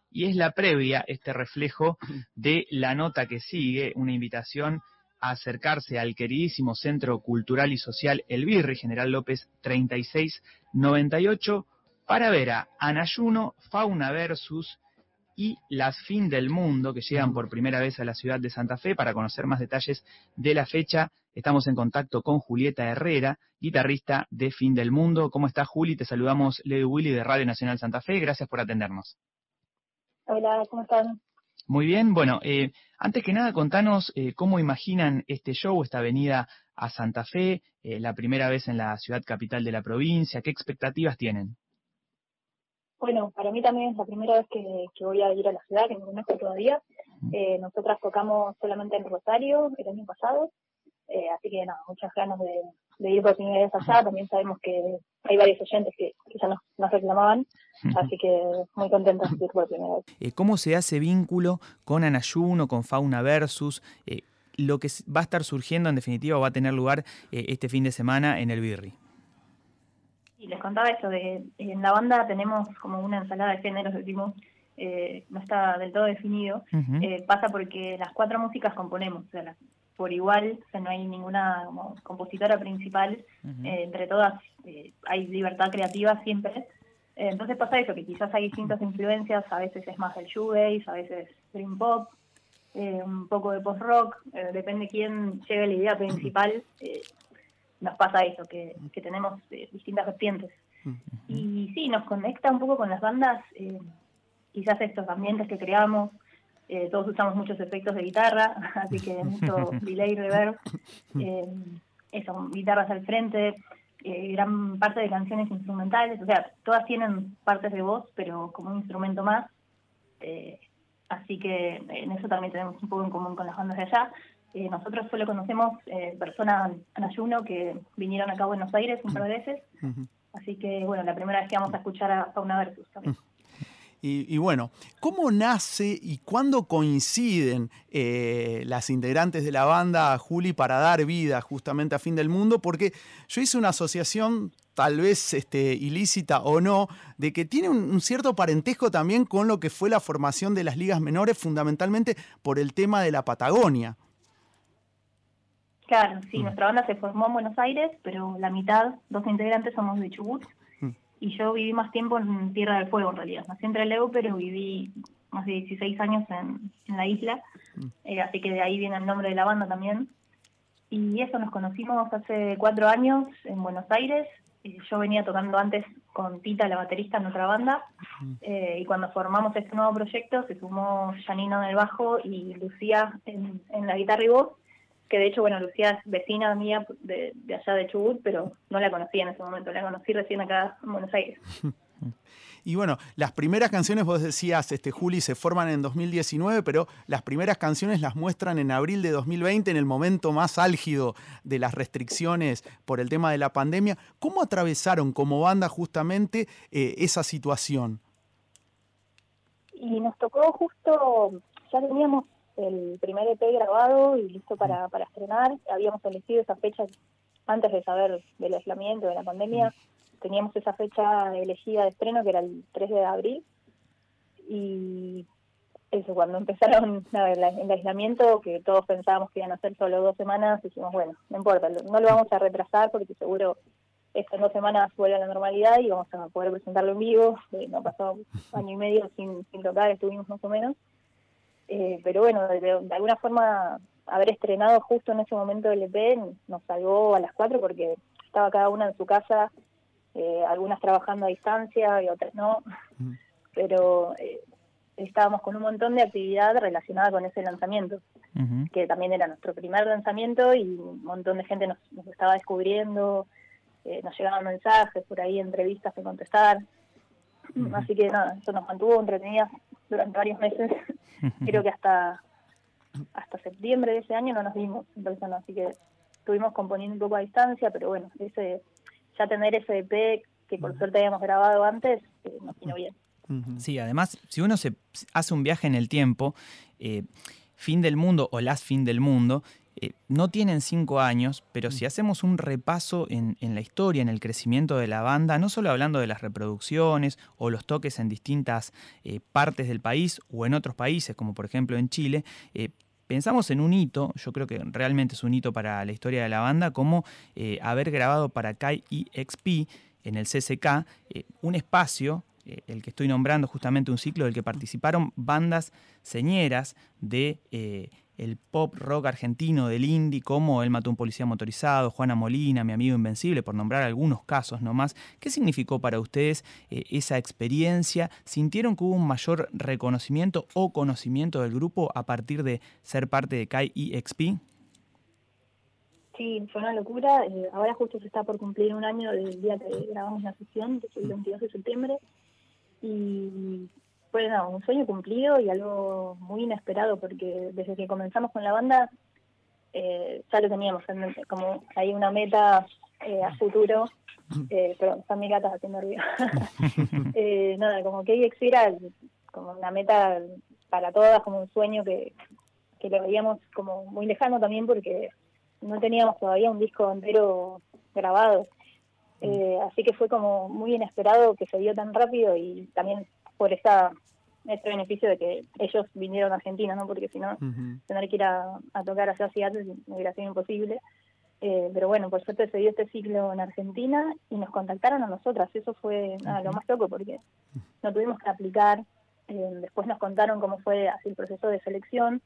y es la previa, este reflejo de la nota que sigue, una invitación a acercarse al queridísimo Centro Cultural y Social El Birri, General López 3698, para ver a Anayuno, Fauna Versus y Las Fin del Mundo, que llegan por primera vez a la ciudad de Santa Fe. Para conocer más detalles de la fecha, estamos en contacto con Julieta Herrera, guitarrista de Fin del Mundo. ¿Cómo estás, Juli? Te saludamos Leo y Willy de Radio Nacional Santa Fe. Gracias por atendernos. Hola, ¿cómo están? Muy bien. Bueno, antes que nada, contanos cómo imaginan este show, esta venida a Santa Fe, la primera vez en la ciudad capital de la provincia. ¿Qué expectativas tienen? Bueno, para mí también es la primera vez que voy a ir a la ciudad, que no conozco todavía. Nosotras tocamos solamente en Rosario el año pasado, así que nada, muchas ganas de ir por primera vez allá. También sabemos que hay varios oyentes que ya nos reclamaban, así que muy contentos de ir por primera vez. ¿Cómo se hace vínculo con Anayuno, con Fauna Versus? Lo que va a estar surgiendo en definitiva va a tener lugar este fin de semana en el Birri. Y les contaba eso, en la banda tenemos como una ensalada de géneros, decimos, no está del todo definido. Pasa porque las 4 músicas componemos, o sea, por igual, o sea, no hay ninguna como compositora principal, entre todas hay libertad creativa siempre. Entonces pasa eso, que quizás hay distintas influencias, a veces es más el shoegaze, a veces dream pop, un poco de post-rock, depende quién lleve la idea principal. Nos pasa eso, que tenemos distintas vertientes. Y sí, nos conecta un poco con las bandas, quizás estos ambientes que creamos, todos usamos muchos efectos de guitarra, así que mucho delay, reverb, eso, guitarras al frente, gran parte de canciones instrumentales, o sea, todas tienen partes de voz, pero como un instrumento más, así que en eso también tenemos un poco en común con las bandas de allá. Nosotros solo conocemos personas Anayuno que vinieron acá a Buenos Aires un par de veces, así que bueno, la primera vez que vamos a escuchar a Fauna Versus también. Y bueno, ¿cómo nace y cuándo coinciden las integrantes de la banda, Juli, para dar vida justamente a Fin del Mundo? Porque yo hice una asociación, tal vez ilícita o no, de que tiene un cierto parentesco también con lo que fue la formación de las ligas menores, fundamentalmente por el tema de la Patagonia. Claro, sí, nuestra banda se formó en Buenos Aires, pero la mitad, 2 integrantes, somos de Chubut, y yo viví más tiempo en Tierra del Fuego en realidad. Nací en Trelew, pero viví más de 16 años en la isla, así que de ahí viene el nombre de la banda también. Y eso, nos conocimos hace 4 años en Buenos Aires. Yo venía tocando antes con Tita, la baterista, en otra banda, y cuando formamos este nuevo proyecto se sumó Janino en el bajo y Lucía en la guitarra y voz, que de hecho, bueno, Lucía es vecina mía de allá de Chubut, pero no la conocía en ese momento, la conocí recién acá en Buenos Aires. Y bueno, las primeras canciones, vos decías, Juli, se forman en 2019, pero las primeras canciones las muestran en abril de 2020, en el momento más álgido de las restricciones por el tema de la pandemia. ¿Cómo atravesaron como banda justamente esa situación? Y nos tocó justo, ya teníamos el primer EP grabado y listo para estrenar. Habíamos elegido esa fecha antes de saber del aislamiento, de la pandemia. Teníamos esa fecha elegida de estreno, que era el 3 de abril. Y eso, cuando empezaron el aislamiento, que todos pensábamos que iban a ser solo 2 semanas, dijimos, bueno, no importa, no lo vamos a retrasar porque seguro en 2 semanas vuelve a la normalidad y vamos a poder presentarlo en vivo. No pasó 1 año y medio sin tocar, estuvimos más o menos. Pero bueno, de alguna forma haber estrenado justo en ese momento el EP nos salvó a las 4 porque estaba cada una en su casa, algunas trabajando a distancia y otras no, pero estábamos con un montón de actividad relacionada con ese lanzamiento, que también era nuestro primer lanzamiento y un montón de gente nos estaba descubriendo, nos llegaban mensajes por ahí, entrevistas que contestar, así que nada, eso nos mantuvo entretenidas durante varios meses. Creo que hasta septiembre de ese año no nos vimos en persona, así que estuvimos componiendo un poco a distancia, pero bueno, ya tener ese EP que por suerte habíamos grabado antes, nos vino bien. Sí, además, si uno se hace un viaje en el tiempo, Fin del Mundo o Las Fin del Mundo, no tienen 5 años, pero si hacemos un repaso en la historia, en el crecimiento de la banda, no solo hablando de las reproducciones o los toques en distintas partes del país o en otros países, como por ejemplo en Chile, pensamos en un hito, yo creo que realmente es un hito para la historia de la banda, como haber grabado para KEXP en el CCK un espacio, el que estoy nombrando justamente un ciclo del que participaron bandas señeras de el pop rock argentino, del indie, como Él mató a un policía motorizado, Juana Molina, Mi amigo invencible, por nombrar algunos casos nomás. ¿Qué significó para ustedes esa experiencia? ¿Sintieron que hubo un mayor reconocimiento o conocimiento del grupo a partir de ser parte de KEXP? Sí, fue una locura. Ahora justo se está por cumplir un año del día que grabamos la sesión, que es el 22 de septiembre. Y fue un sueño cumplido y algo muy inesperado, porque desde que comenzamos con la banda ya lo teníamos en mente, como hay una meta a futuro. Perdón, están mis gatas haciendo ruido. Nada, como que KEXP era como una meta para todas, como un sueño que lo veíamos como muy lejano también, porque no teníamos todavía un disco entero grabado. Así que fue como muy inesperado que se dio tan rápido, y también por este beneficio de que ellos vinieron a Argentina, ¿no? Porque si no, tener que ir a tocar allá Seattle hubiera sido imposible. Pero bueno, por suerte se dio este ciclo en Argentina y nos contactaron a nosotras. Eso fue lo más loco, porque no tuvimos que aplicar. Después nos contaron cómo fue así el proceso de selección,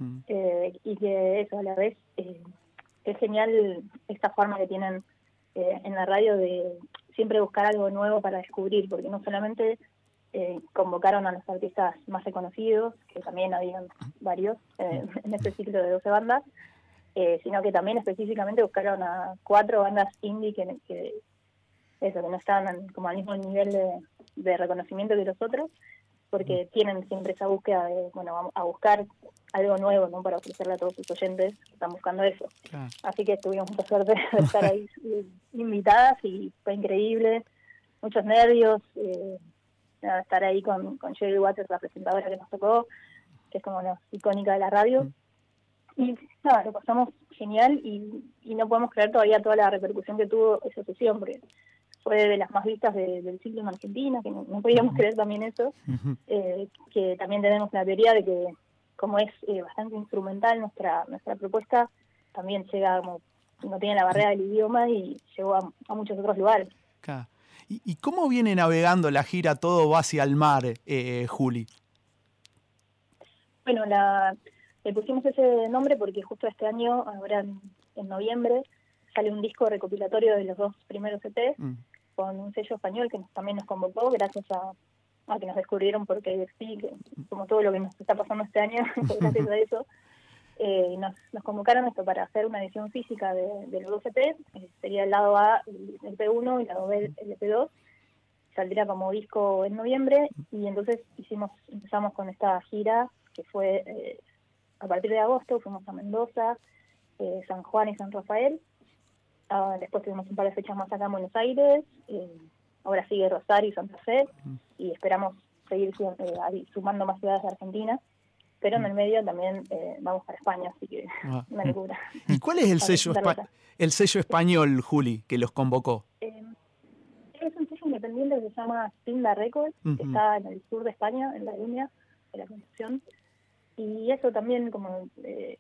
y que eso a la vez es genial esta forma que tienen en la radio de siempre buscar algo nuevo para descubrir, porque no solamente convocaron a los artistas más reconocidos, que también habían varios en este ciclo de 12 bandas, sino que también específicamente buscaron a 4 bandas indie que no estaban como al mismo nivel de reconocimiento que los otros, porque tienen siempre esa búsqueda de, bueno, vamos a buscar algo nuevo, ¿no? Para ofrecerle a todos sus oyentes que están buscando eso. Claro. Así que tuvimos mucha suerte de estar ahí invitadas, y fue increíble, muchos nervios, estar ahí con Sherry Waters, la presentadora que nos tocó, que es como la icónica de la radio. Y nada, lo pasamos genial, y no podemos creer todavía toda la repercusión que tuvo esa sesión, porque fue de las más vistas del ciclo en Argentina, que no podíamos creer también eso. Que también tenemos la teoría de que, como es bastante instrumental nuestra propuesta, también llega, como no tiene la barrera del idioma, y llegó a muchos otros lugares. Claro. ¿Y cómo viene navegando la gira Todo va hacia el mar, Juli? Bueno, le pusimos ese nombre porque justo este año, ahora en noviembre, sale un disco recopilatorio de los 2 primeros EPs, con un sello español que también nos convocó, gracias a que nos descubrieron por KEXP, que como todo lo que nos está pasando este año, gracias a eso. Nos convocaron esto para hacer una edición física de los 2 EPs. Sería el lado A, el EP1, y el lado B, el EP2. Saldría como disco en noviembre, y entonces empezamos con esta gira, que fue a partir de agosto. Fuimos a Mendoza, San Juan y San Rafael. Después tuvimos un par de fechas más acá en Buenos Aires. Ahora sigue Rosario y Santa Fe, y esperamos seguir sumando más ciudades de Argentina. Pero en el medio también vamos para España, así que una locura. ¿Y cuál es el sello español, Juli, que los convocó? Es un sello independiente que se llama Tinda Records, que está en el sur de España, en La Línea, de la Concepción. Y eso también, como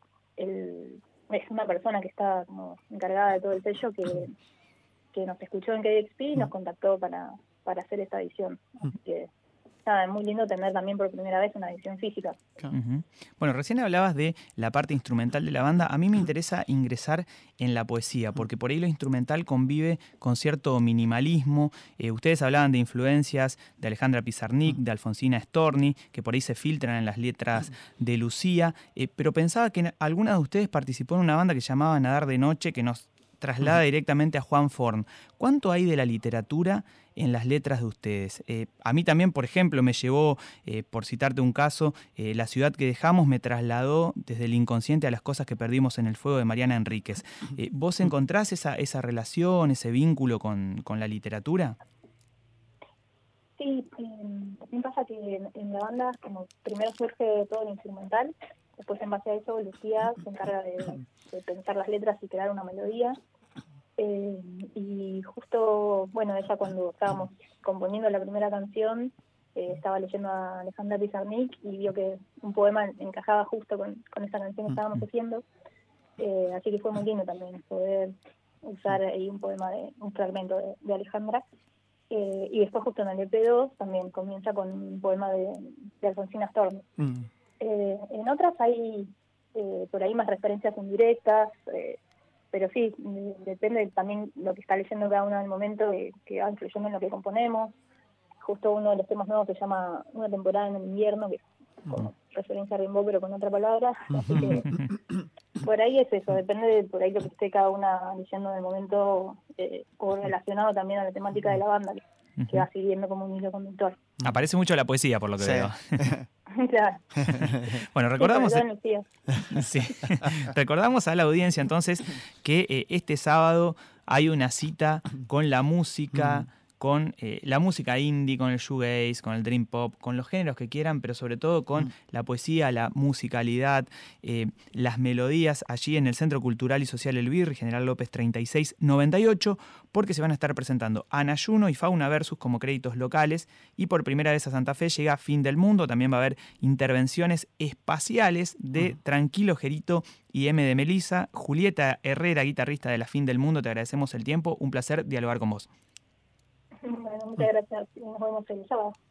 es una persona que está como encargada de todo el sello, que nos escuchó en KEXP y nos contactó para hacer esta edición. Así que es muy lindo tener también por primera vez una edición física. Bueno, recién hablabas de la parte instrumental de la banda. A mí me interesa ingresar en la poesía, porque por ahí lo instrumental convive con cierto minimalismo. Ustedes hablaban de influencias de Alejandra Pizarnik, de Alfonsina Storni, que por ahí se filtran en las letras de Lucía, pero pensaba que alguna de ustedes participó en una banda que se llamaba Nadar de Noche, que nos traslada directamente a Juan Forn. ¿Cuánto hay de la literatura en las letras de ustedes? A mí también, por ejemplo, me llevó, por citarte un caso, La ciudad que dejamos me trasladó desde el inconsciente a las cosas que perdimos en el fuego, de Mariana Enríquez. ¿Vos encontrás esa relación, ese vínculo con la literatura? Sí, también pasa que en la banda, como primero surge todo el instrumental, Después, en base a eso, Lucía se encarga de pensar las letras y crear una melodía. Y justo, bueno, ella cuando estábamos componiendo la primera canción, estaba leyendo a Alejandra Pizarnik y vio que un poema encajaba justo con esa canción que estábamos haciendo. Así que fue muy lindo también poder usar ahí un fragmento de Alejandra. Y después justo en el EP2 también comienza con un poema de Alfonsina Storni. En otras hay por ahí más referencias indirectas, pero sí, depende también lo que está leyendo cada uno en el momento, que va influyendo en lo que componemos. Justo uno de los temas nuevos se llama Una temporada en el invierno, que es como referencia a Rimbaud, pero con otra palabra. Así que por ahí es eso, depende de por ahí lo que esté cada una leyendo en el momento, o relacionado también a la temática de la banda, que va siguiendo como un hilo conductor. Aparece mucho la poesía, por lo que veo. Claro. Bueno, recordamos, sí, recordamos a la audiencia entonces que este sábado hay una cita con la música, con la música indie, con el shoegaze, con el dream pop, con los géneros que quieran, pero sobre todo con la poesía, la musicalidad, las melodías allí en el Centro Cultural y Social El Birri, General López 3698, porque se van a estar presentando Anayuno y Fauna Versus como créditos locales, y por primera vez a Santa Fe llega Fin del Mundo. También va a haber intervenciones espaciales de Tranquilo Gerito y M de Melisa. Julieta Herrera, guitarrista de la Fin del Mundo, te agradecemos el tiempo, un placer dialogar con vos. Bueno, muchas gracias. Nos vemos el sábado.